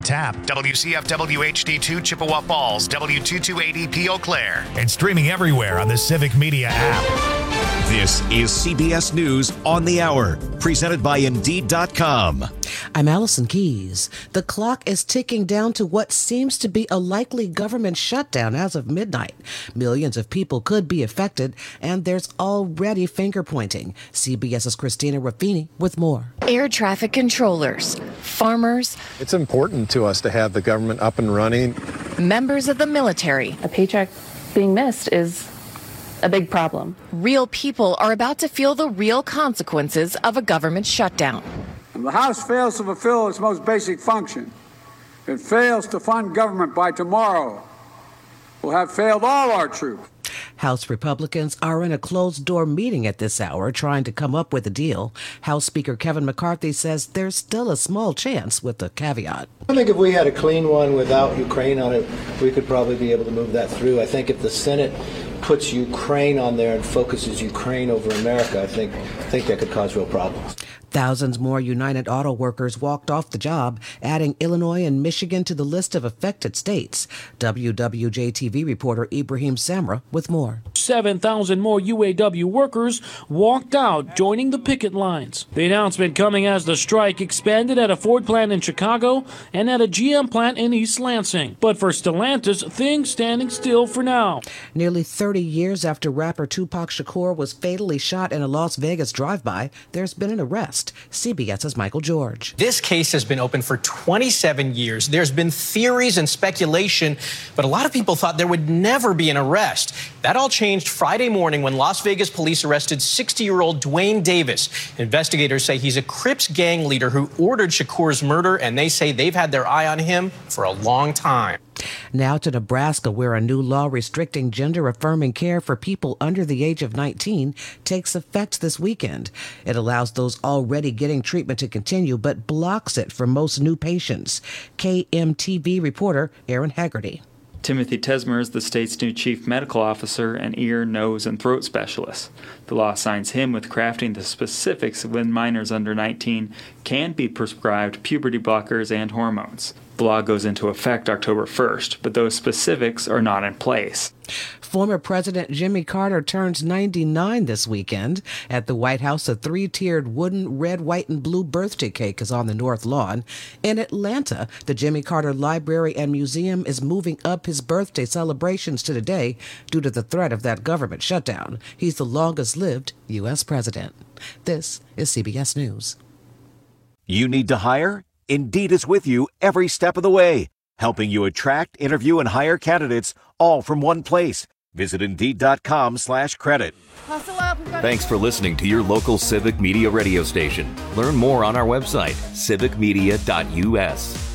Tap WCFW HD2 Chippewa Falls, W228EP Eau Claire, and streaming everywhere on the Civic Media app. This is CBS News on the Hour, presented by Indeed.com. I'm Allison Keys. The clock is ticking down to what seems to be a likely government shutdown as of midnight. Millions of people could be affected, and there's already finger pointing. CBS's Christina Raffini with more. Air traffic controllers, farmers. It's important to us to have the government up and running. Members of the military. A paycheck being missed is a big problem. Real people are about to feel the real consequences of a government shutdown. When the House fails to fulfill its most basic function, it fails to fund government by tomorrow, we'll have failed all our troops. House Republicans are in a closed-door meeting at this hour trying to come up with a deal. House Speaker Kevin McCarthy says there's still a small chance with a caveat. I think if we had a clean one without Ukraine on it, we could probably be able to move that through. I think if the Senate puts Ukraine on there and focuses Ukraine over America, I think that could cause real problems. Thousands more United Auto Workers walked off the job, adding Illinois and Michigan to the list of affected states. WWJ-TV reporter Ibrahim Samra with more. 7,000 more UAW workers walked out, joining the picket lines. The announcement coming as the strike expanded at a Ford plant in Chicago and at a GM plant in East Lansing. But for Stellantis, things standing still for now. Nearly 30 years after rapper Tupac Shakur was fatally shot in a Las Vegas drive-by, there's been an arrest. CBS's Michael George. This case has been open for 27 years. There's been theories and speculation, but a lot of people thought there would never be an arrest. That all changed Friday morning when Las Vegas police arrested 60-year-old Dwayne Davis. Investigators say he's a Crips gang leader who ordered Shakur's murder, and they say they've had their eye on him for a long time. Now to Nebraska, where a new law restricting gender-affirming care for people under the age of 19 takes effect this weekend. It allows those already getting treatment to continue, but blocks it for most new patients. KMTV reporter Aaron Haggerty. Timothy Tesmer is the state's new chief medical officer and ear, nose, and throat specialist. The law assigns him with crafting the specifics of when minors under 19 can be prescribed puberty blockers and hormones. The law goes into effect October 1st, but those specifics are not in place. Former President Jimmy Carter turns 99 this weekend. At the White House, a 3-tiered wooden red, white, and blue birthday cake is on the North Lawn. In Atlanta, the Jimmy Carter Library and Museum is moving up his birthday celebrations to today due to the threat of that government shutdown. He's the longest-lived U.S. president. This is CBS News. You need to hire? Indeed is with you every step of the way, helping you attract, interview, and hire candidates all from one place. Visit Indeed.com/credit. Thanks for listening to your local Civic Media radio station. Learn more on our website, civicmedia.us.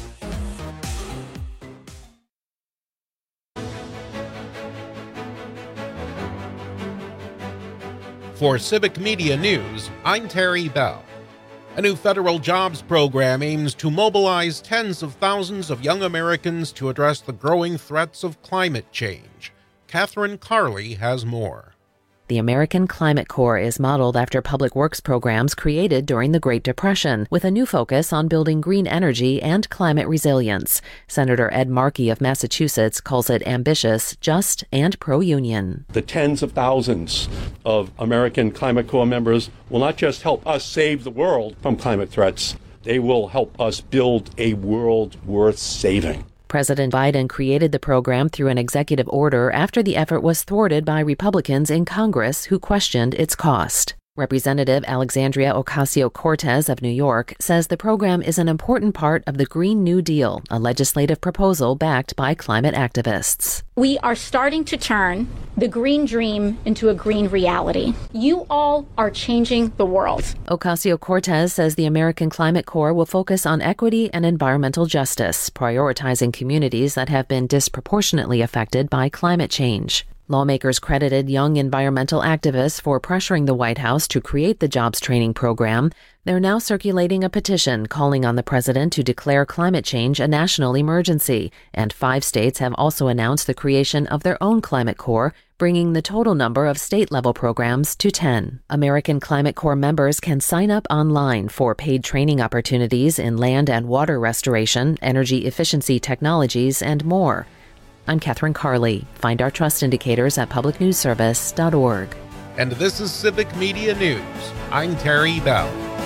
For Civic Media News, I'm Terry Bell. A new federal jobs program aims to mobilize tens of thousands of young Americans to address the growing threats of climate change. Catherine Carley has more. The American Climate Corps is modeled after public works programs created during the Great Depression, with a new focus on building green energy and climate resilience. Senator Ed Markey of Massachusetts calls it ambitious, just, and pro-union. The tens of thousands of American Climate Corps members will not just help us save the world from climate threats, they will help us build a world worth saving. President Biden created the program through an executive order after the effort was thwarted by Republicans in Congress who questioned its cost. Representative Alexandria Ocasio-Cortez of New York says the program is an important part of the Green New Deal, a legislative proposal backed by climate activists. We are starting to turn the green dream into a green reality. You all are changing the world. Ocasio-Cortez says the American Climate Corps will focus on equity and environmental justice, prioritizing communities that have been disproportionately affected by climate change. Lawmakers credited young environmental activists for pressuring the White House to create the jobs training program. They're now circulating a petition calling on the president to declare climate change a national emergency, and 5 states have also announced the creation of their own Climate Corps, bringing the total number of state-level programs to 10. American Climate Corps members can sign up online for paid training opportunities in land and water restoration, energy efficiency technologies, and more. I'm Catherine Carley. Find our trust indicators at publicnewsservice.org. And this is Civic Media News. I'm Terry Bell.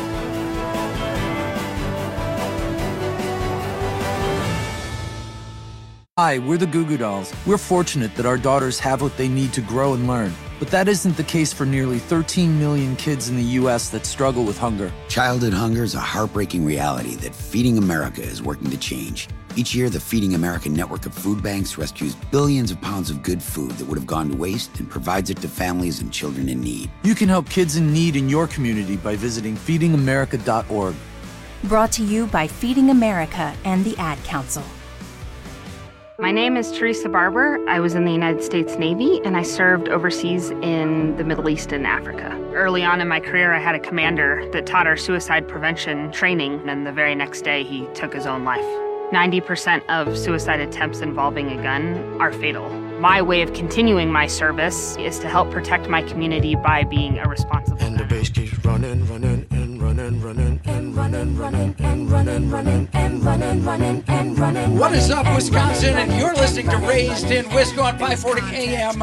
Hi, we're the Goo Goo Dolls. We're fortunate that our daughters have what they need to grow and learn. But that isn't the case for nearly 13 million kids in the U.S. that struggle with hunger. Childhood hunger is a heartbreaking reality that Feeding America is working to change. Each year, the Feeding America network of food banks rescues billions of pounds of good food that would have gone to waste and provides it to families and children in need. You can help kids in need in your community by visiting feedingamerica.org. Brought to you by Feeding America and the Ad Council. My name is Teresa Barber. I was in the United States Navy, and I served overseas in the Middle East and Africa. Early on in my career, I had a commander that taught our suicide prevention training, and the very next day, he took his own life. 90% of suicide attempts involving a gun are fatal. My way of continuing my service is to help protect my community by being a responsible And the bass keeps running, running, and running, running, and running, running, and running, running, and running, running, and running. What is up, Wisconsin? And you're listening to Raised in Wisco on 540 AM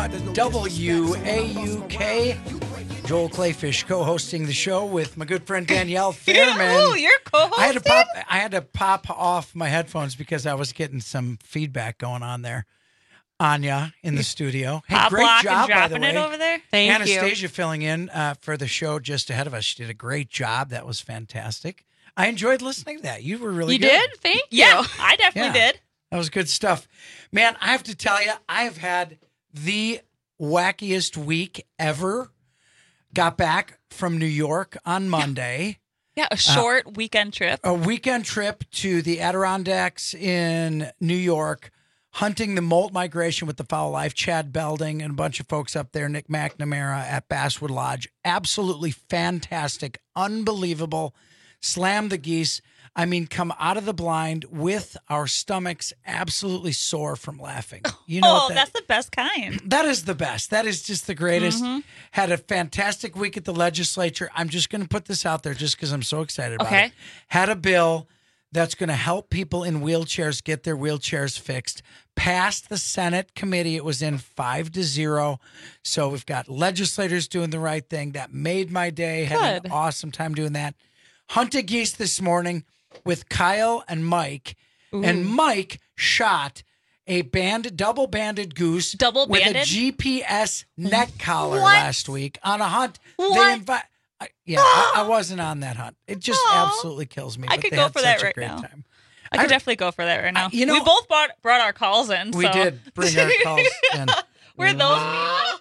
WAUK. Joel Clayfish co-hosting the show with my good friend Danielle Fairman. Ooh, you're co-hosting? I had to pop off my headphones because I was getting some feedback going on there. Anya in the studio. Hey, great job, by the way. It over there. Thank Anastasia you. filling in for the show just ahead of us. She did a great job. That was fantastic. I enjoyed listening to that. You were really good. You did? Thank you. Yeah, I definitely did. That was good stuff. Man, I have to tell you, I have had the wackiest week ever. Got back from New York on Monday. Yeah, a short weekend trip. A weekend trip to the Adirondacks in New York, hunting the molt migration with the Foul Life, Chad Belding and a bunch of folks up there, Nick McNamara at Basswood Lodge. Absolutely fantastic, unbelievable. Slam the geese. I mean, come out of the blind with our stomachs absolutely sore from laughing. You know, that's the best kind. That is the best. That is just the greatest. Mm-hmm. Had a fantastic week at the legislature. I'm just going to put this out there just because I'm so excited about it. Had a bill that's going to help people in wheelchairs get their wheelchairs fixed. Passed the Senate committee. It was in 5-0. So we've got legislators doing the right thing. That made my day. Had an awesome time doing that. Hunted geese this morning with Kyle and Mike. Ooh. And Mike shot a double-banded goose with a GPS neck collar last week on a hunt. What? I wasn't on that hunt. It just absolutely kills me. I could go for that right now. I could definitely go for that right now. We both brought our calls in. We did bring our calls in. We're those people.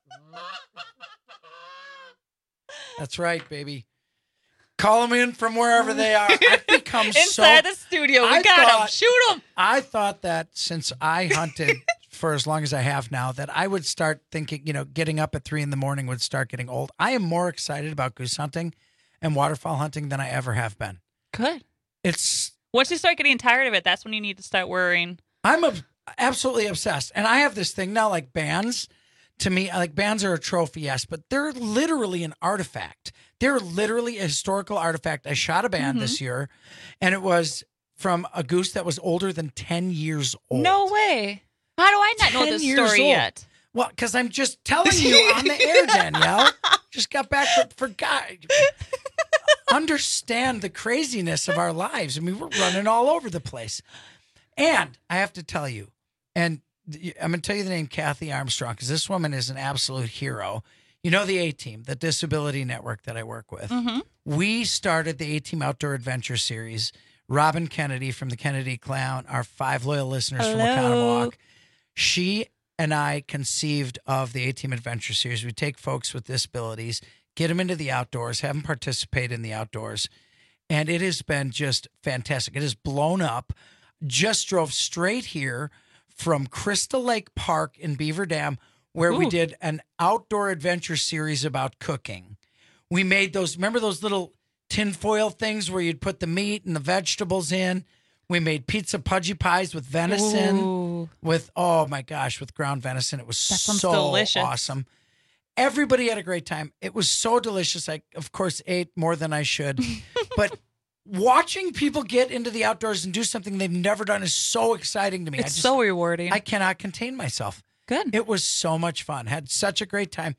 That's right, baby. Call them in from wherever they are. I've become inside the studio. We got them. Shoot them. I thought that since I hunted for as long as I have now, that I would start thinking, getting up at 3 a.m. would start getting old. I am more excited about goose hunting and waterfowl hunting than I ever have been. Good. Once you start getting tired of it, that's when you need to start worrying. I'm absolutely obsessed. And I have this thing now, like bands. To me, like bands are a trophy, yes, but they're literally an artifact. They're literally a historical artifact. I shot a band this year, and it was from a goose that was older than 10 years old. No way. How do I not know this story yet? Well, because I'm just telling you on the air, Danielle. Just got back forgot. Understand the craziness of our lives. I mean, we're running all over the place. And I have to tell you, and I'm going to tell you the name Kathy Armstrong, because this woman is an absolute hero. You know the A-Team, the disability network that I work with. Mm-hmm. We started the A-Team Outdoor Adventure Series. Robin Kennedy from the Kennedy Clown, our 5 loyal listeners from Oconomowoc. She and I conceived of the A-Team Adventure Series. We take folks with disabilities, get them into the outdoors, have them participate in the outdoors. And it has been just fantastic. It has blown up. Just drove straight here from Crystal Lake Park in Beaver Dam where we did an outdoor adventure series about cooking. We made those, remember those little tinfoil things where you'd put the meat and the vegetables in? We made pizza pudgy pies with venison, with ground venison. It was so delicious. awesome. Everybody had a great time. It was so delicious. I, of course, ate more than I should. But watching people get into the outdoors and do something they've never done is so exciting to me. It's so rewarding. I cannot contain myself. Good. It was so much fun. Had such a great time.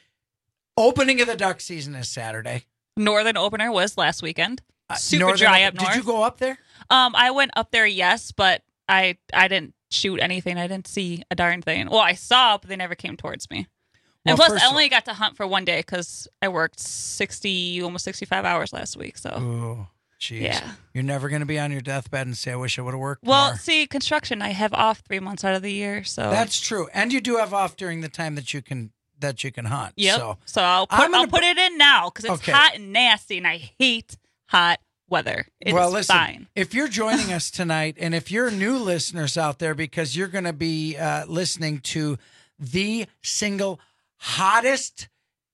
Opening of the duck season is Saturday. Northern opener was last weekend. Super dry up north. Did you go up there? I went up there, yes, but I didn't shoot anything. I didn't see a darn thing. Well, I saw, but they never came towards me. And plus, I only got to hunt for one day because I worked almost 65 hours last week. So, oh, jeez. Yeah. You're never going to be on your deathbed and say, I wish I would have worked well, more. see, construction, I have off 3 months out of the year. So that's true. And you do have off during the time that you can hunt. Yep. So I'll put it in now because it's hot and nasty, and I hate hot weather. It's fine. If you're joining us tonight, and if you're new listeners out there, because you're going to be listening to the single hottest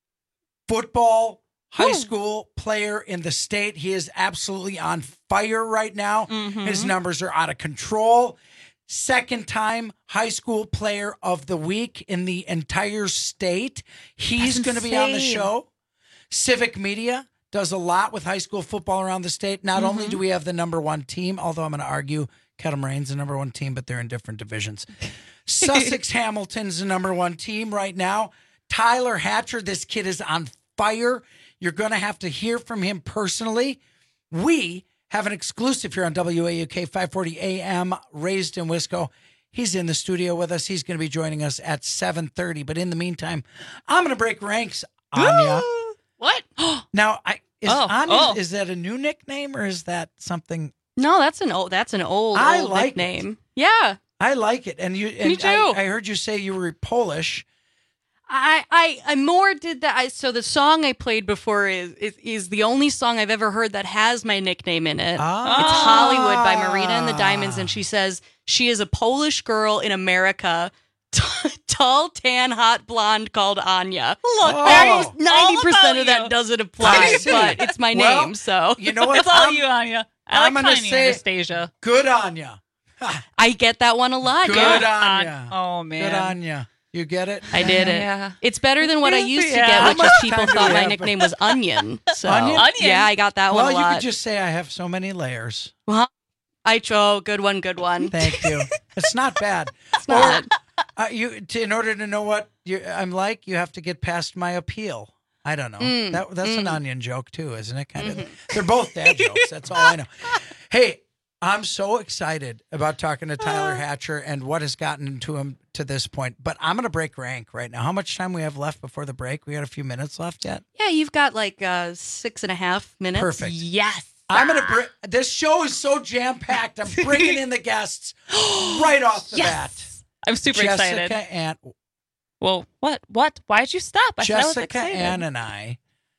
football high school player in the state. He is absolutely on fire right now. Mm-hmm. His numbers are out of control. Second time high school player of the week in the entire state. He's going to be on the show. Civic Media does a lot with high school football around the state. Not only do we have the number one team, although I'm going to argue Kettle Morane's the number one team, but they're in different divisions. Sussex Hamilton's the number one team right now. Tyler Hatcher, this kid is on fire. You're going to have to hear from him personally. We have an exclusive here on WAUK 540 AM, Raised in Wisco. He's in the studio with us. He's going to be joining us at 7:30. But in the meantime, I'm going to break ranks, Anya. What? Now, Anya, is that a new nickname or is that something? No, that's an old nickname. Yeah. I like it. And Me too. I heard you say you were Polish. I more did that. So the song I played before is the only song I've ever heard that has my nickname in it. It's Hollywood by Marina and the Diamonds, and she says she is a Polish girl in America, tall, tan, hot blonde called Anya. Look, 90% of that doesn't apply, but it's my name, so you know what? It's all you, Anya. I'm going to say Anastasia. Good Anya. I get that one a lot. Good Anya. Oh man. Good Anya. You get it? I did it. Yeah. It's better than what I used to get, which is people thought my nickname was Onion. So, Onion? Yeah, I got that one a lot. Well, you could just say I have so many layers. Well, good one. Thank you. It's not bad. It's not. In order to know what I'm like, you have to get past my appeal. I don't know. That's an Onion joke too, isn't it? Kind of. They're both dad jokes. That's all I know. Hey, I'm so excited about talking to Tyler Hatcher and what has gotten to him to this point. But I'm going to break rank right now. How much time we have left before the break? We got a few minutes left yet? Yeah, you've got like 6.5 minutes. Perfect. Yes. I'm going to this show is so jam-packed. I'm bringing in the guests right off the bat. I'm super excited. Jessica Ann. Well, what? Why'd you stop? Jessica Ann and I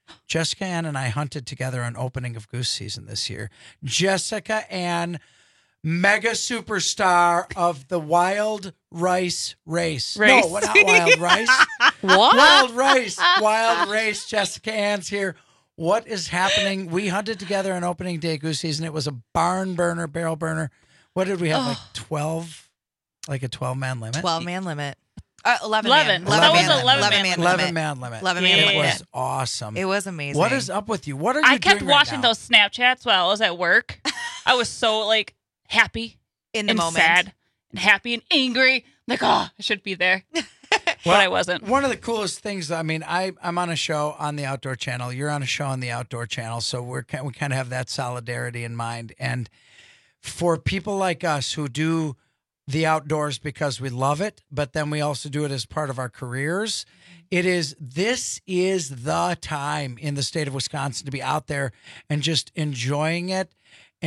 hunted together on opening of goose season this year. Jessica Ann, mega superstar of the Wild Rice Race. No, not Wild Rice. What? Wild Race. Jessica Ann's here. What is happening? We hunted together on opening day goose season. It was a barn burner, barrel burner. What did we have? Like 12? Like a 12-man limit? 12-man limit. 11 man. That was 11-man limit. 11-man limit. 11-man limit. It was awesome. It was amazing. What is up with you? What are you doing I kept watching right now? those Snapchats while I was at work. I was so happy in the and moment, sad and happy and angry. Like, I should be there. But I wasn't. One of the coolest things, I mean, I'm on a show on the Outdoor Channel. You're on a show on the Outdoor Channel. So we kind of have that solidarity in mind. And for people like us who do the outdoors because we love it, but then we also do it as part of our careers. This is the time in the state of Wisconsin to be out there and just enjoying it. And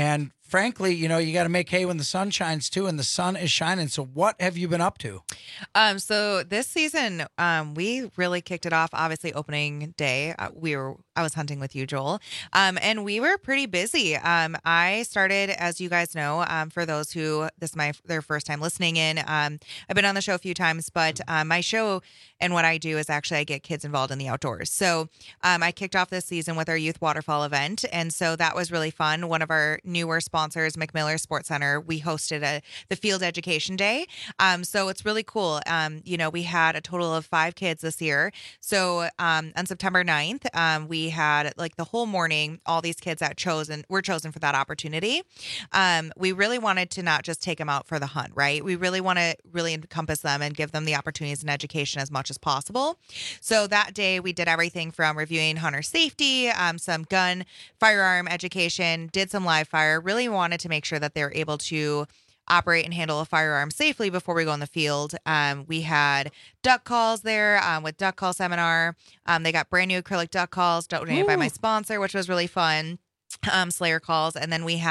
frankly, you got to make hay when the sun shines too, and the sun is shining. So what have you been up to? So this season, we really kicked it off. Obviously, opening day, I was hunting with you, Joel, and we were pretty busy. I started, as you guys know, for those who this is their first time listening in. I've been on the show a few times, but my show and what I do is actually I get kids involved in the outdoors. So I kicked off this season with our youth waterfall event, and so that was really fun. One of our newer sponsors, McMiller Sports Center, we hosted the Field Education Day. So it's really cool. We had a total of 5 kids this year. So on September 9th, we had like the whole morning, all these kids that were chosen for that opportunity. We really wanted to not just take them out for the hunt, right? We really want to really encompass them and give them the opportunities and education as much as possible. So that day we did everything from reviewing hunter safety, some gun, firearm education, did some live fire, really wanted to make sure that they're able to operate and handle a firearm safely before we go in the field. We had duck calls there with duck call seminar. They got brand new acrylic duck calls donated by my sponsor, which was really fun. Slayer calls. And then we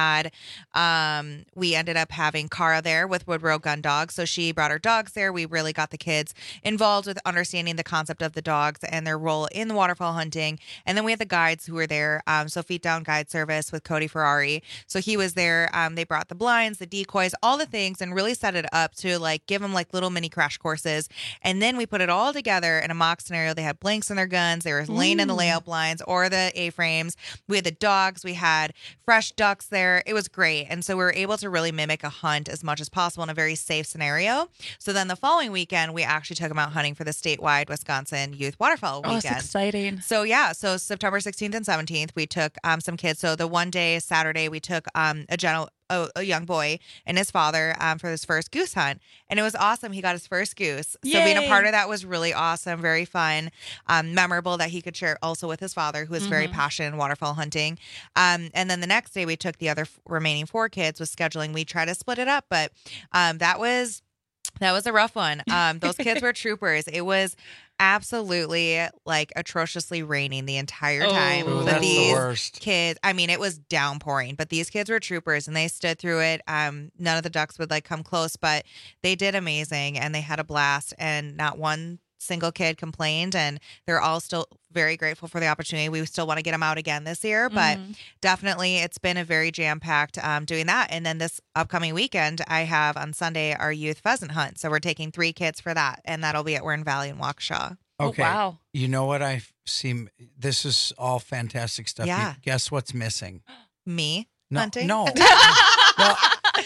ended up having Cara there with Woodrow Gun Dogs. So she brought her dogs there. We really got the kids involved with understanding the concept of the dogs and their role in the waterfowl hunting. And then we had the guides who were there. So Feet Down Guide Service with Cody Ferrari. So he was there. They brought the blinds, the decoys, all the things, and really set it up to like give them like little mini crash courses. And then we put it all together in a mock scenario. They had blanks in their guns. They were laying in the layout blinds or the A-frames. We had the dogs. We had fresh ducks there. It was great. And so we were able to really mimic a hunt as much as possible in a very safe scenario. So then the following weekend, we actually took them out hunting for the statewide Wisconsin Youth Waterfowl Weekend. Oh, that's exciting. So yeah, so September 16th and 17th, we took some kids. So the one day, Saturday, we took a young boy and his father for his first goose hunt. And it was awesome. He got his first goose. Yay. So being a part of that was really awesome, very fun, memorable that he could share also with his father, who is very passionate in waterfowl hunting. And then the next day we took the other remaining 4 kids with scheduling. We tried to split it up, but that was a rough one. Those kids were troopers. It was absolutely like atrociously raining the entire time. But these kids, I mean, it was downpouring, but these kids were troopers and they stood through it. None of the ducks would like come close, but they did amazing and they had a blast, and not one single kid complained, and they're all still very grateful for the opportunity. We still want to get them out again this year, but definitely it's been a very jam-packed doing that. And then this upcoming weekend, I have on Sunday our youth pheasant hunt. So we're taking 3 kids for that, and that'll be at Warren Valley in Waukesha. Okay. Oh, wow. You know what I see? This is all fantastic stuff. Yeah. Guess what's missing? Me No, hunting? No. Well,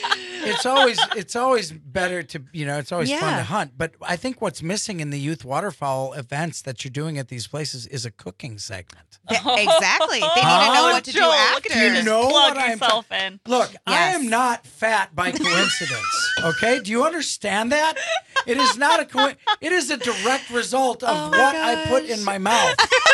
it's always better to, it's always fun to hunt. But I think what's missing in the youth waterfowl events that you're doing at these places is a cooking segment. Exactly. They need to know what to do after. You know plug what I'm yourself in. Look, I am not fat by coincidence. Okay, do you understand that? It is not it is a direct result of what I put in my mouth.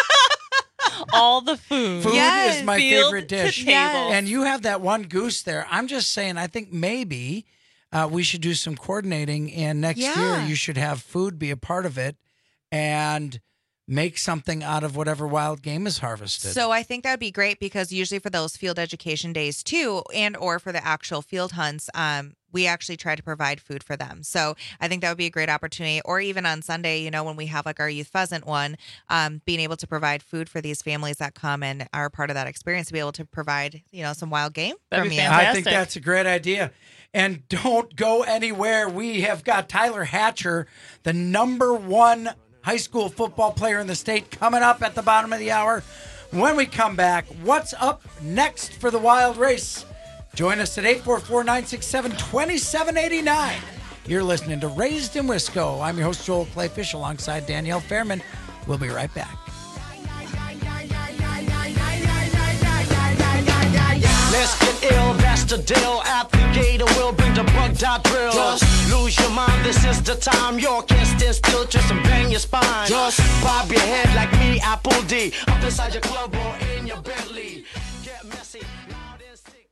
All the food. Food is my Field favorite dish. to table. And you have that one goose there. I'm just saying, I think maybe we should do some coordinating, and next year you should have food be a part of it and make something out of whatever wild game is harvested. So I think that would be great, because usually for those field education days too, and or for the actual field hunts, we actually try to provide food for them. So I think that would be a great opportunity. Or even on Sunday, when we have like our youth pheasant one, being able to provide food for these families that come and are part of that experience, to be able to provide, some wild game from you. I think that's a great idea. And don't go anywhere. We have got Tyler Hatcher, the #1 high school football player in the state, coming up at the bottom of the hour. When we come back, what's up next for the Wild Race? Join us at 844-967-2789. You're listening to Raised in Wisco. I'm your host, Joel Clayfish, alongside Danielle Fairman. We'll be right back. Let's get ill, that's the deal. Applicator will bring the bug.drill. Just lose your mind, this is the time. You can't stand still, twist and bang your spine. Just bob your head like me, Apple D. Up inside your club or in your Bentley. Get messy, loud and sick.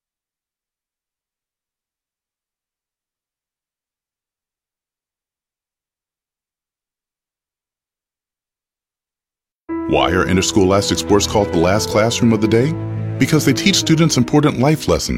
Why are interscholastic sports called the last classroom of the day? Because they teach students important life lessons,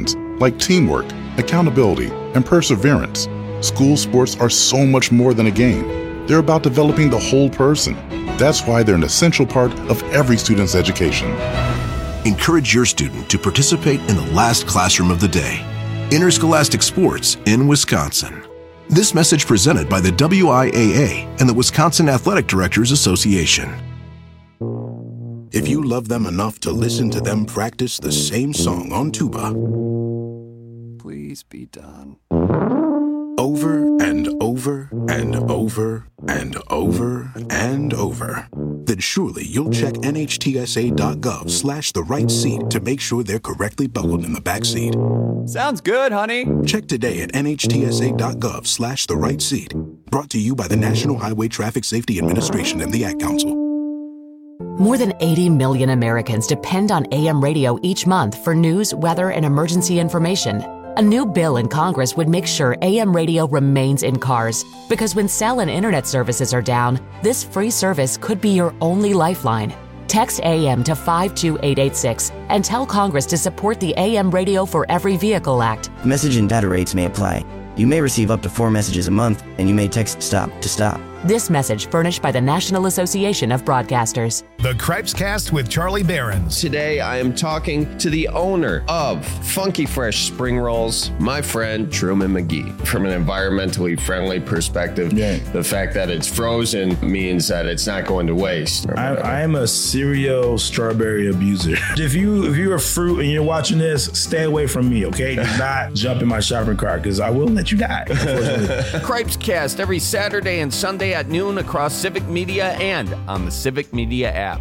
like teamwork, accountability, and perseverance. School sports are so much more than a game. They're about developing the whole person. That's why they're an essential part of every student's education. Encourage your student to participate in the last classroom of the day. Interscholastic Sports in Wisconsin. This message presented by the WIAA and the Wisconsin Athletic Directors Association. If you love them enough to listen to them practice the same song on tuba, please be done. Over and over and over and over and over, then surely you'll check nhtsa.gov/the right seat to make sure they're correctly buckled in the back seat. Sounds good, honey. Check today at nhtsa.gov/the right seat. Brought to you by the National Highway Traffic Safety Administration and the Ad Council. More than 80 million Americans depend on AM radio each month for news, weather, and emergency information. A new bill in Congress would make sure AM radio remains in cars, because when cell and internet services are down, this free service could be your only lifeline. Text AM to 52886 and tell Congress to support the AM Radio for Every Vehicle Act. Message and data rates may apply. You may receive up to 4 messages a month, and you may text STOP to stop. This message furnished by the National Association of Broadcasters. The Cripescast with Charlie Behrens. Today, I am talking to the owner of Funky Fresh Spring Rolls, my friend Truman McGee. From an environmentally friendly perspective, the fact that it's frozen means that it's not going to waste. I am a serial strawberry abuser. If you're a fruit and you're watching this, stay away from me, okay? Do not jump in my shopping cart, because I will let you die. Cripescast every Saturday and Sunday at noon across Civic Media and on the Civic Media app.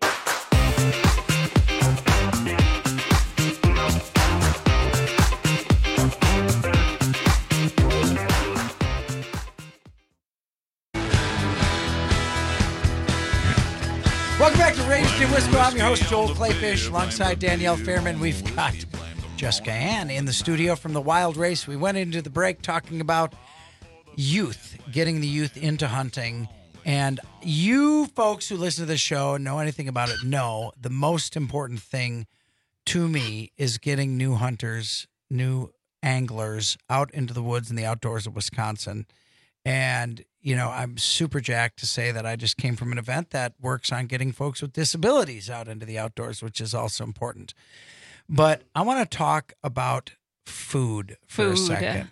Welcome back to Raised in Wisco. I'm your host, Joel Clayfish, alongside Danielle Fairman. We've got Jessica Ann in the studio from the Wild Race. We went into the break talking about youth, getting the youth into hunting. And you folks who listen to this show and know anything about it know the most important thing to me is getting new hunters, new anglers out into the woods and the outdoors of Wisconsin. And, you know, I'm super jacked to say that I just came from an event that works on getting folks with disabilities out into the outdoors, which is also important. But I want to talk about food for a second.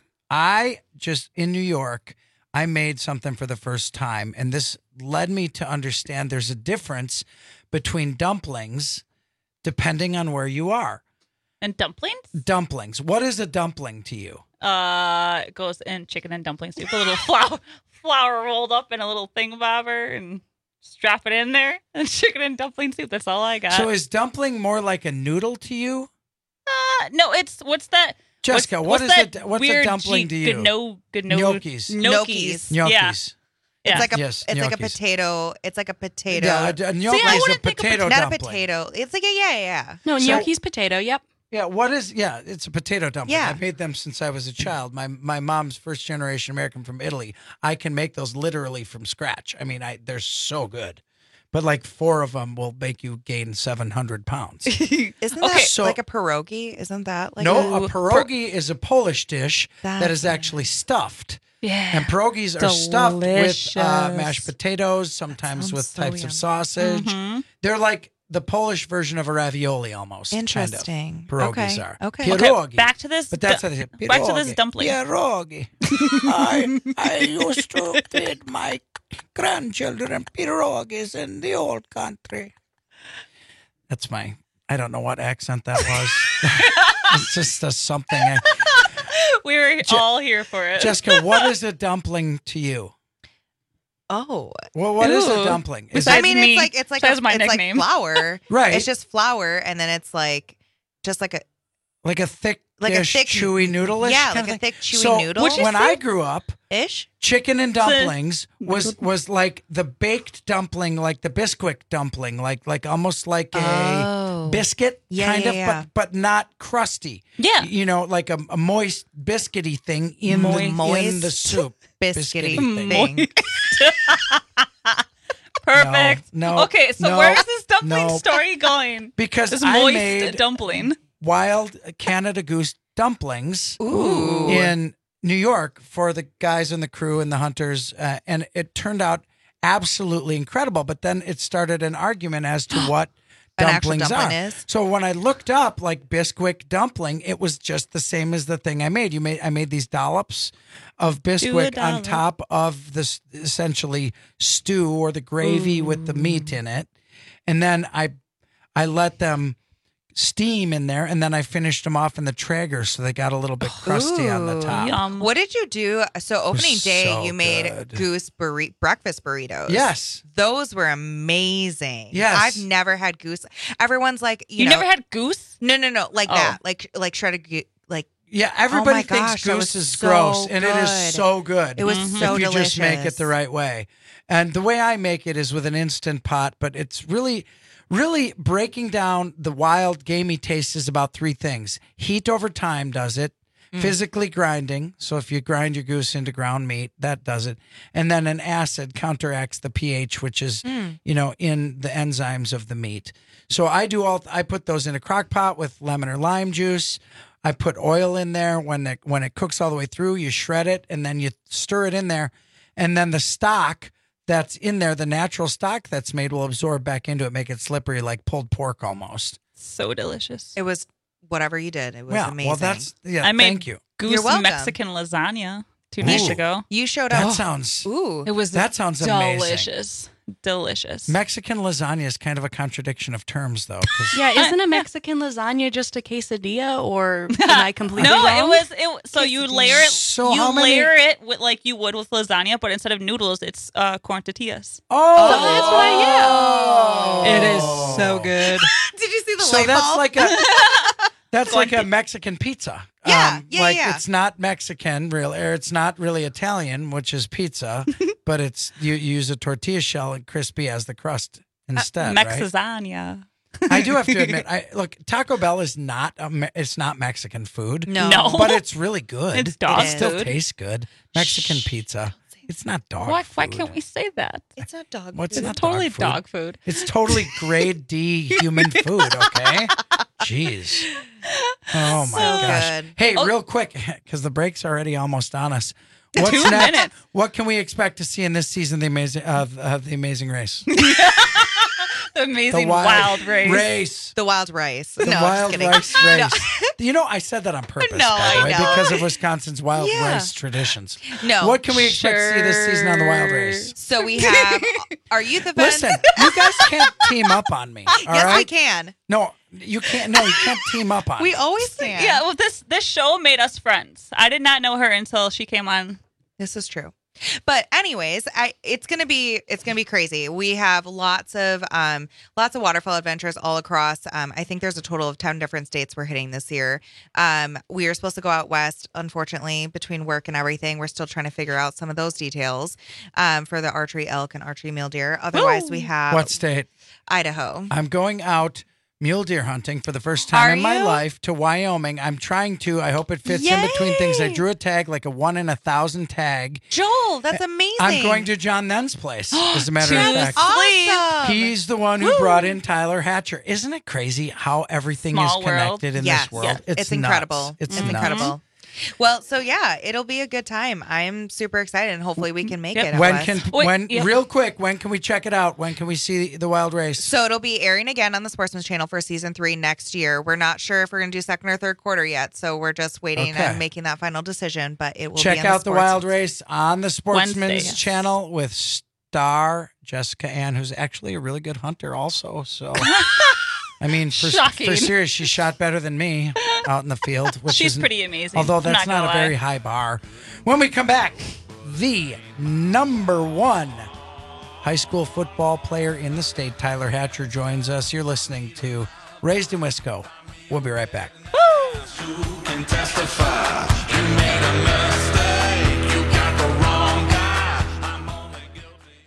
In New York, I made something for the first time, and this led me to understand there's a difference between dumplings depending on where you are. And dumplings? Dumplings. What is a dumpling to you? It goes in chicken and dumpling soup. A little flour rolled up in a little thingbobber and strap it in there. And chicken and dumpling soup. That's all I got. So is dumpling more like a noodle to you? No, it's what's that? Jessica, what's a dumpling to you? Gnocchis. Yeah. It's like a potato. It's like a potato. Yeah, a gnocchi is a potato dumpling. Not a potato. It's like No, gnocchi's potato. Yep. Yeah, it's a potato dumpling. Yeah. I've made them since I was a child. My mom's first generation American from Italy. I can make those literally from scratch. I mean, they're so good. But like 4 of them will make you gain 700 pounds. Isn't that like a pierogi? Isn't that like a pierogi is a Polish dish that is actually stuffed. Yeah. And pierogies are stuffed with mashed potatoes, sometimes with types of sausage. Mm-hmm. They're like the Polish version of a ravioli almost. Interesting. Kind of. Pierogies are. Okay. Pierogi. Back to this. But that's how they say pierogi. Back to this dumpling. Pierogi. I used to feed my grandchildren pierogies in the old country. That's I don't know what accent that was. It's just something. We were all here for it. Jessica, what is a dumpling to you? Oh. Well, what is a dumpling? It's like flour. Right. It's just flour, and then it's like thick, chewy noodle-ish. Yeah, kind like of a thick, thing. chewy so noodle. When I grew up, chicken and So- dumplings was like the baked dumpling, like the Bisquick dumpling, like almost like a biscuit kind of, but not crusty. Yeah. You know, like a moist biscuity thing in the soup. Biscuity thing. Perfect. No. Okay, so where is this dumpling story going? Because this I moist made dumpling. Wild Canada Goose dumplings Ooh. in New York for the guys and the crew and the hunters, and it turned out absolutely incredible. But then it started an argument as to what dumplings dumpling are. is? So when I looked up like Bisquick dumpling, it was just the same as the thing I made. I made these dollops of Bisquick on top of this essentially stew or the gravy with the meat in it, and then I let them steam in there, and then I finished them off in the Traeger, so they got a little bit crusty on the top. What did you do? So opening day, so you made good. goose breakfast burritos. Yes. Those were amazing. Yes. I've never had goose. Everyone's like, You know, never had goose? No, like that. Like shredded goose. Yeah, everybody Oh my thinks gosh, that goose was is so gross, and it is good. so good. It was so if you delicious. just make it the right way. And the way I make it is with an Instant Pot, but it's really breaking down the wild, gamey taste is about three things. Heat over time does it. Physically grinding. So if you grind your goose into ground meat, that does it. And then an acid counteracts the pH, which is, in the enzymes of the meat. So I put those in a crock pot with lemon or lime juice. I put oil in there. When it cooks all the way through, you shred it and then you stir it in there. And then the stock that's in there, the natural stock that's made, will absorb back into it, make it slippery like pulled pork almost. So delicious. It was whatever you did. It was amazing. Well, I made thank you. Goose You're welcome. Mexican lasagna 2 nights ago. You showed up. That sounds. Ooh. It was That sounds amazing. Delicious. Mexican lasagna is kind of a contradiction of terms, though. 'cause- Yeah, isn't a Mexican lasagna just a quesadilla, or am I completely No, wrong? so you layer it. So you how many- layer it with like you would with lasagna, but instead of noodles, it's corn tortillas. Oh, that's why. Yeah, It is so good. Did you see the So light that's bulb? like a like a Mexican pizza. Yeah, like yeah. it's not Mexican, or it's not really Italian, which is pizza, but it's you use a tortilla shell and crispy as the crust instead. Right? Mexizania. I do have to admit, look, Taco Bell is not it's not Mexican food. No. But it's really good. It's dog It still food. tastes good. Mexican pizza. It's not dog Why food. can't we say that? It's not dog What's food. not It's totally dog food. It's totally grade D human food, okay? Jeez. Oh my gosh. good. Hey, real quick, because the break's already almost on us. What's 2 next? minutes. What can we expect to see in this season of the Amazing Race? The amazing wild race. The wild rice. The no, wild I'm just rice kidding. race. You know, I said that on purpose, No, by the I way, know. because of Wisconsin's wild Yeah. race traditions. No. What can we expect to see this season on the wild race? So we have our youth events. Listen, you guys can't team up on me. All yes, right? we can. No, you can't. No, you can't team up on We me. always can. Yeah, well, this show made us friends. I did not know her until she came on. This is true. But anyways, it's gonna be crazy. We have lots of waterfall adventures all across. I think there's a total of 10 different states we're hitting this year. We are supposed to go out west. Unfortunately, between work and everything, we're still trying to figure out some of those details for the archery elk and archery mule deer. Otherwise, we have What state? Idaho. I'm going out mule deer hunting for the first time Are in my you? life to Wyoming. I'm trying to. I hope it fits in between things. I drew a tag, like a 1 in 1,000 tag. Joel, that's amazing. I'm going to John Nenn's place, as a matter of fact. Awesome. He's the one who brought in Tyler Hatcher. Isn't it crazy how everything Small is world. connected in Yes, this world? yes. It's nuts. incredible. It's It's nuts. incredible. Well, so yeah, it'll be a good time. I'm super excited, and hopefully we can make it. When out can west. real quick? When can we check it out? When can we see the wild race? So it'll be airing again on the Sportsman's Channel for season 3 next year. We're not sure if we're going to do second or third quarter yet, so we're just waiting Okay. and making that final decision. But it will Check be out the Sports- wild race on the Sportsman's Wednesday, yes. Channel with star Jessica Ann, who's actually a really good hunter, also. So. I mean, for Shocking. serious, she shot better than me out in the field. Which She's isn't- pretty amazing. Although I'm that's not not a gonna very lie. high bar. When we come back, the #1 high school football player in the state, Tyler Hatcher, joins us. You're listening to Raised in Wisco. We'll be right back. Can testify you made a mistake. You got the wrong guy. I'm only guilty.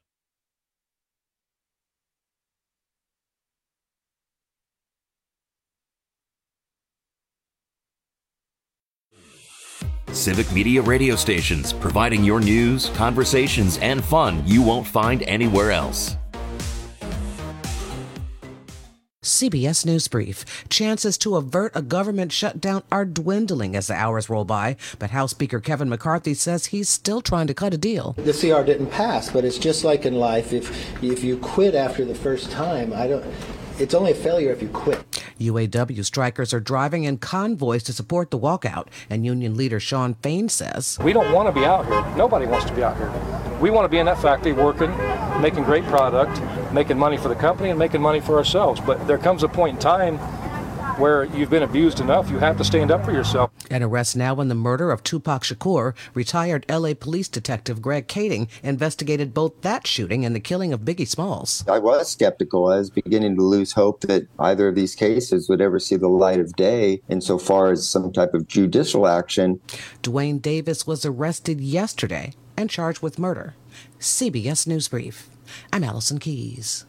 Civic Media radio stations, providing your news, conversations, and fun you won't find anywhere else. CBS News Brief. Chances to avert a government shutdown are dwindling as the hours roll by, but House Speaker Kevin McCarthy says he's still trying to cut a deal. The CR didn't pass, but it's just like in life. If you quit after the first time, it's only a failure if you quit. UAW strikers are driving in convoys to support the walkout, and union leader Sean Fain says, "We don't want to be out here. Nobody wants to be out here. We want to be in that factory working, making great product, making money for the company and making money for ourselves. But there comes a point in time where you've been abused enough, you have to stand up for yourself." An arrest now in the murder of Tupac Shakur. Retired LA police detective Greg Kading investigated both that shooting and the killing of Biggie Smalls. I was skeptical. I was beginning to lose hope that either of these cases would ever see the light of day insofar as some type of judicial action. Dwayne Davis was arrested yesterday and charged with murder. CBS News Brief. I'm Allison Keys.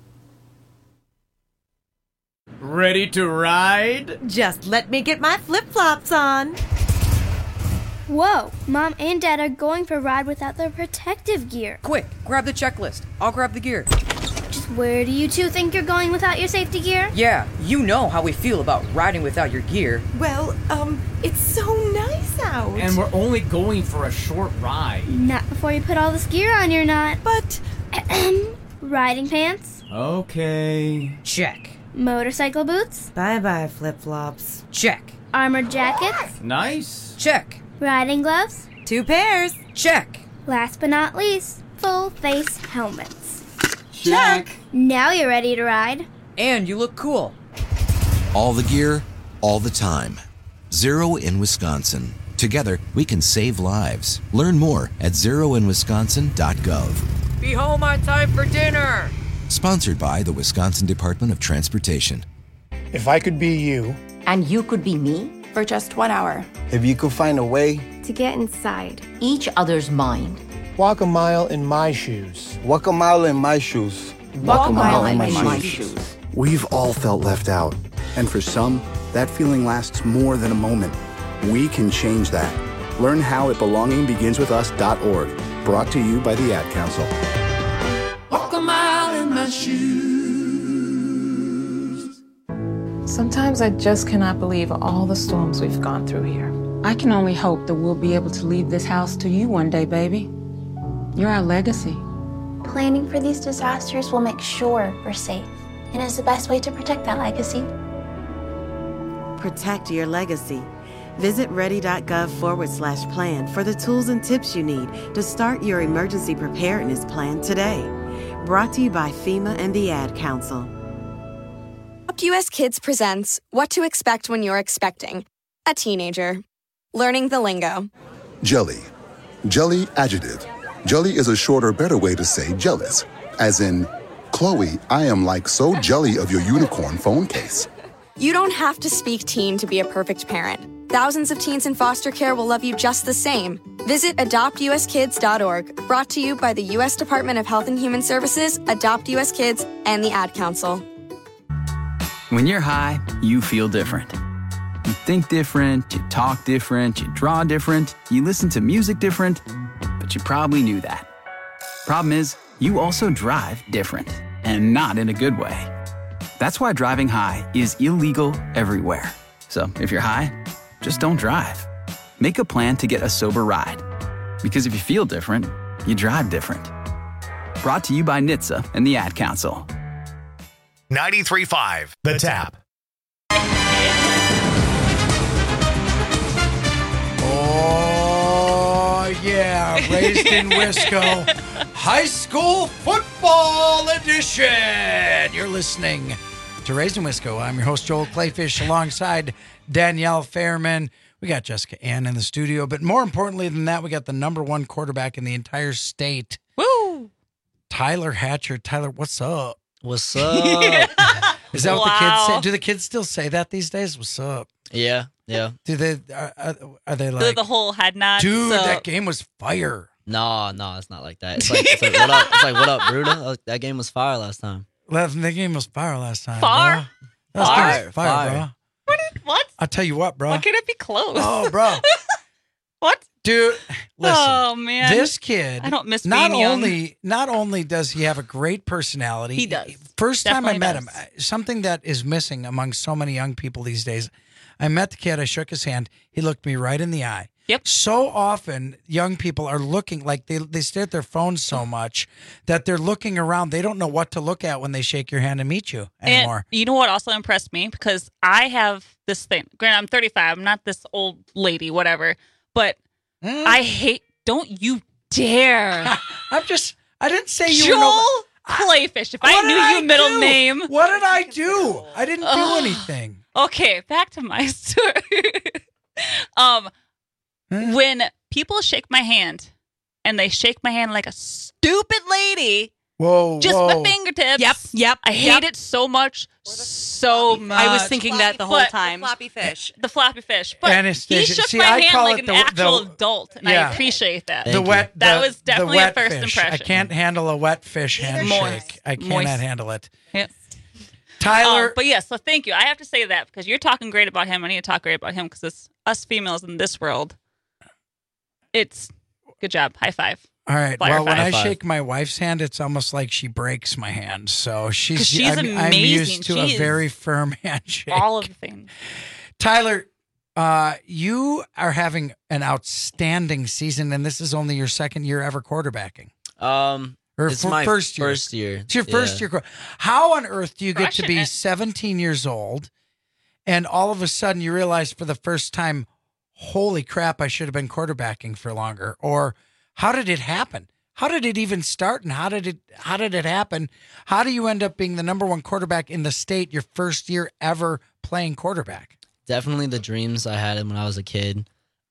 Ready to ride? Just let me get my flip-flops on. Whoa, Mom and Dad are going for a ride without their protective gear. Quick, grab the checklist. I'll grab the gear. Just where do you two think you're going without your safety gear? Yeah, you know how we feel about riding without your gear. Well, it's so nice out. And we're only going for a short ride. Not before you put all this gear on your knot. But... riding pants? Okay. Check. Motorcycle boots? Bye-bye, flip-flops. Check. Armored jackets? Nice. Check. Riding gloves? 2 pairs. Check. Last but not least, full face helmets. Check. Now you're ready to ride. And you look cool. All the gear, all the time. Zero in Wisconsin. Together, we can save lives. Learn more at zeroinwisconsin.gov. Be home on time for dinner. Sponsored by the Wisconsin Department of Transportation. If I could be you. And you could be me for just 1 hour. If you could find a way. To get inside each other's mind. Walk a mile in my shoes. Walk a mile in my shoes. Walk a mile in my shoes. We've all felt left out. And for some, that feeling lasts more than a moment. We can change that. Learn how at belongingbeginswithus.org. Brought to you by the Ad Council. Walk a mile in my shoes. Sometimes I just cannot believe all the storms we've gone through here. I can only hope that we'll be able to leave this house to you one day, baby. You're our legacy. Planning for these disasters will make sure we're safe, and is the best way to protect that legacy. Protect your legacy. Visit ready.gov/plan for the tools and tips you need to start your emergency preparedness plan today. Brought to you by FEMA and the Ad Council. Adopt US Kids presents What to Expect When You're Expecting a Teenager. Learning the lingo. Jelly. Jelly adjective. Jelly is a shorter, better way to say jealous. As in, Chloe, I am like so jelly of your unicorn phone case. You don't have to speak teen to be a perfect parent. Thousands of teens in foster care will love you just the same. Visit adoptuskids.org. Brought to you by the U.S. Department of Health and Human Services, Adopt U.S. Kids, and the Ad Council. When you're high, you feel different. You think different, you talk different, you draw different, you listen to music different, but you probably knew that. Problem is, you also drive different, and not in a good way. That's why driving high is illegal everywhere. So if you're high, just don't drive. Make a plan to get a sober ride. Because if you feel different, you drive different. Brought to you by NHTSA and the Ad Council. 93.5 The Tap. Oh, yeah. Raised in Wisco. High School Football Edition. You're listening to Raised in Wisco. I'm your host, Joel Clayfish, alongside Danielle Fairman. We got Jessica Ann in the studio, but more importantly than that, we got the #1 quarterback in the entire state. Woo! Tyler Hatcher. Tyler, what's up? What's up? Is that what the kids say? Do the kids still say that these days? What's up? Yeah. Do they? Are they like the whole head nod? Dude, that game was fire. No, it's not like that. It's like what up? It's like what up, Bruda? That game was fire last time. The game was fire last time. Far? Fire, bro. What? I'll tell you what, bro. Why can't it be close? Oh, bro. What? Dude, listen. Oh man, this kid. I don't miss not being only not only does he have a great personality. He does. First time I Definitely met him, something that is missing among so many young people these days. I met the kid. I shook his hand. He looked me right in the eye. Yep. So often, young people are looking like they stare at their phones so much that they're looking around. They don't know what to look at when they shake your hand and meet you anymore. And you know what also impressed me? Because I have this thing. Granted, I'm 35. I'm not this old lady, whatever. But I hate. Don't you dare! I didn't say you Joel were. Clayfish. If I knew your middle name, what did I do? I didn't do anything. Okay, back to my story. When people shake my hand, and they shake my hand like a stupid lady. Whoa, just whoa. my fingertips. Yep. I hate it so much. So much. I was thinking that the whole time. Floppy fish. The floppy fish. But Anastasia. he shook See, my I hand call like it an actual adult, and I appreciate that. That was definitely wet a first fish. impression. I can't handle a wet fish handshake. I cannot Moist. handle it. Yep. Tyler. But yeah, so thank you. I have to say that because you're talking great about him. I need to talk great about him because it's us females in this world. It's good job. High five. All right. Flyer Well, when I five. shake my wife's hand, it's almost like she breaks my hand. So she's I'm amazing. used to She a is very firm handshake. all of the things. Tyler, you are having an outstanding season, and this is only your second year ever quarterbacking. Or It's my first year. first year. It's your first year. How on earth do you get to be 17 years old, and all of a sudden you realize for the first time, holy crap, I should have been quarterbacking for longer? Or how did it happen? How did it even start, and how did it happen? How do you end up being the number one quarterback in the state your first year ever playing quarterback? Definitely the dreams I had when I was a kid,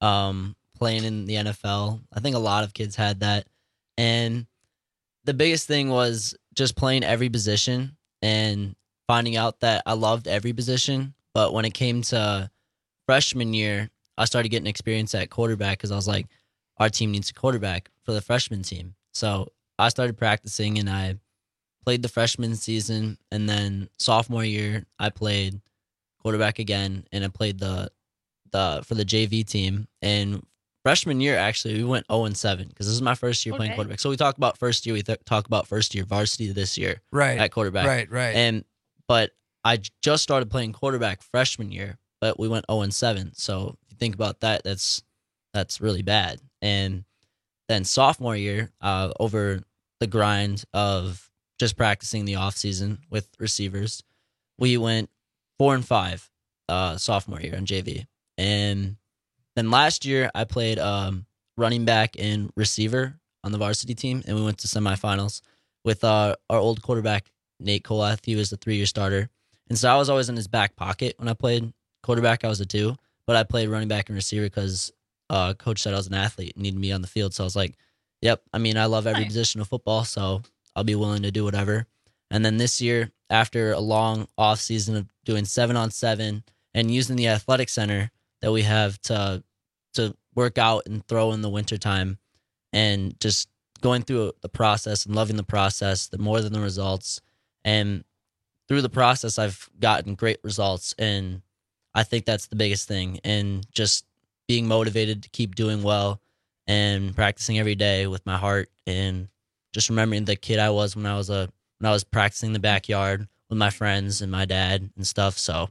playing in the NFL. I think a lot of kids had that. And the biggest thing was just playing every position and finding out that I loved every position. But when it came to freshman year, I started getting experience at quarterback because I was like, our team needs a quarterback for the freshman team. So I started practicing and I played the freshman season. And then sophomore year, I played quarterback again, and I played the for the JV team. And freshman year, actually, we went 0-7 because this is my first year playing quarterback. So we talk about first year, we talk about first year varsity this year, right, at quarterback, right. But I just started playing quarterback freshman year, but we went 0-7. So if you think about that, that's really bad. And then sophomore year, over the grind of just practicing the off season with receivers, we went 4-5 sophomore year on JV. And then last year I played running back and receiver on the varsity team, and we went to semifinals with our old quarterback Nate Colath. He was the 3-year starter, and so I was always in his back pocket when I played quarterback. I was a 2, but I played running back and receiver because coach said I was an athlete and needed me on the field. So I was like, yep, I mean, I love every position of football, so I'll be willing to do whatever. And then this year, after a long off season of doing 7-on-7 and using the athletic center that we have to work out and throw in the wintertime, and just going through the process and loving the process, the more than the results. And through the process, I've gotten great results, and I think that's the biggest thing. And just being motivated to keep doing well and practicing every day with my heart, and just remembering the kid I was when I was practicing in the backyard with my friends and my dad and stuff. So,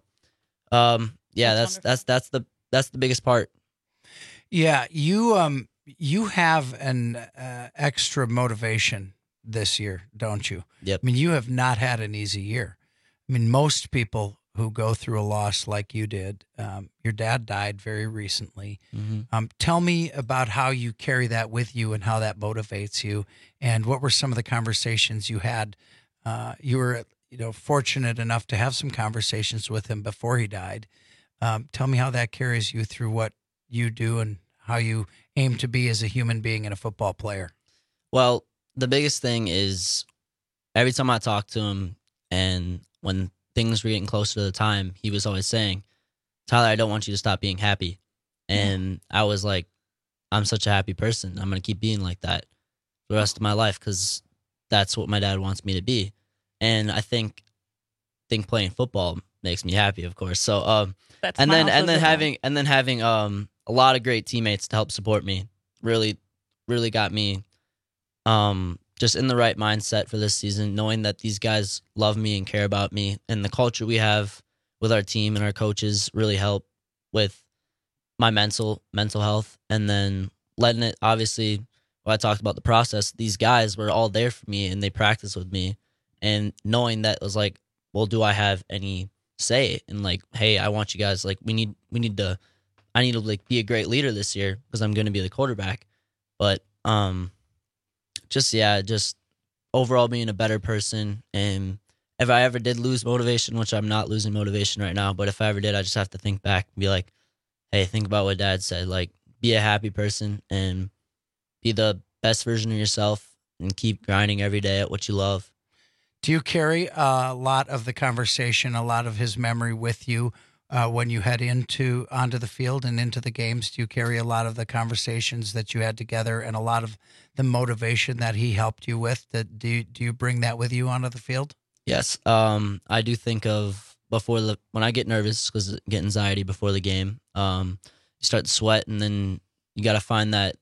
yeah, that's the biggest part. Yeah, you have an extra motivation this year, don't you? Yep. I mean, you have not had an easy year. I mean, most people who go through a loss like you did, your dad died very recently. Mm-hmm. Tell me about how you carry that with you and how that motivates you, and what were some of the conversations you had? You were, fortunate enough to have some conversations with him before he died. Tell me how that carries you through what you do and how you aim to be as a human being and a football player. Well, the biggest thing is every time I talk to him, and when things were getting closer to the time, he was always saying, Tyler, I don't want you to stop being happy. And I was like, I'm such a happy person. I'm going to keep being like that for the rest of my life because that's what my dad wants me to be. And I think playing football makes me happy, of course. So, and then having a lot of great teammates to help support me really got me just in the right mindset for this season, knowing that these guys love me and care about me, and the culture we have with our team and our coaches really help with my mental health. And then letting it, obviously, when I talked about the process, these guys were all there for me and they practiced with me, and knowing that was like, well, do I have any say? And like, hey, I want you guys, like, I need to like be a great leader this year because I'm going to be the quarterback. But just overall being a better person. And if I ever did lose motivation, which I'm not losing motivation right now, but if I ever did, I just have to think back and be like, hey, think about what Dad said. Like, be a happy person and be the best version of yourself and keep grinding every day at what you love. Do you carry a lot of the conversation, a lot of his memory with you when you head onto the field and into the games? Do you carry a lot of the conversations that you had together and a lot of the motivation that he helped you with? Do you bring that with you onto the field? Yes. I do think of when I get nervous, because I get anxiety before the game, you start to sweat, and then you got to find that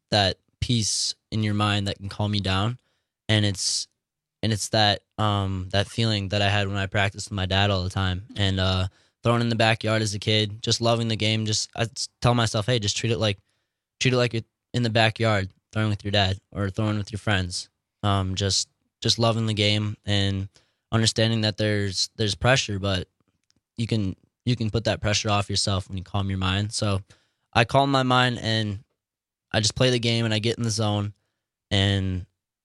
peace in your mind that can calm you down. And it's that feeling that I had when I practiced with my dad all the time, and throwing in the backyard as a kid, just loving the game. I tell myself, hey, just treat it like you're in the backyard, throwing with your dad or throwing with your friends. Just loving the game and understanding that there's pressure, but you can put that pressure off yourself when you calm your mind. So I calm my mind and I just play the game and I get in the zone, and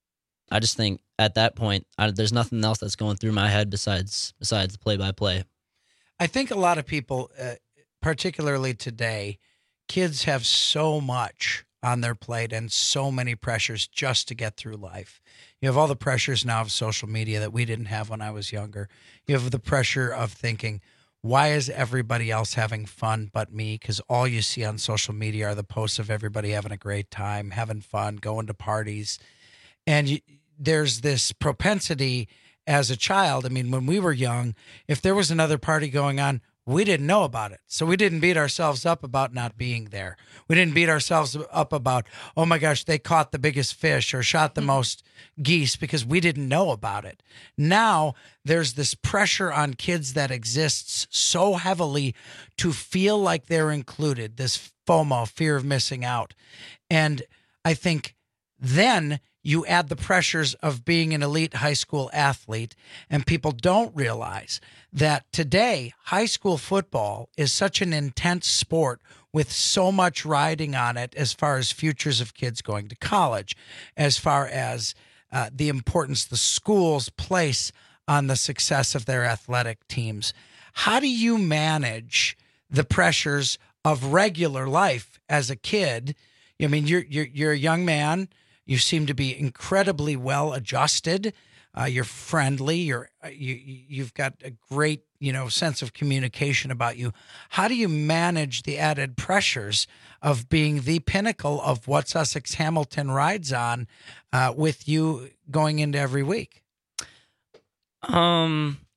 I just think at that point there's nothing else that's going through my head besides play-by-play. I think a lot of people, particularly today, kids have so much on their plate and so many pressures just to get through life. You have all the pressures now of social media that we didn't have when I was younger. You have the pressure of thinking, why is everybody else having fun but me? Because all you see on social media are the posts of everybody having a great time, having fun, going to parties. And there's this propensity as a child. I mean, when we were young, if there was another party going on, we didn't know about it. So we didn't beat ourselves up about not being there. We didn't beat ourselves up about, oh my gosh, they caught the biggest fish or shot the most geese, because we didn't know about it. Now there's this pressure on kids that exists so heavily to feel like they're included, this FOMO, fear of missing out. And I think then you add the pressures of being an elite high school athlete, and people don't realize that today high school football is such an intense sport with so much riding on it, as far as futures of kids going to college, as far as the importance the schools place on the success of their athletic teams. How do you manage the pressures of regular life as a kid? I mean, you're a young man. You seem to be incredibly well adjusted. You're friendly. You've got a great, sense of communication about you. How do you manage the added pressures of being the pinnacle of what Sussex Hamilton rides on, with you going into every week?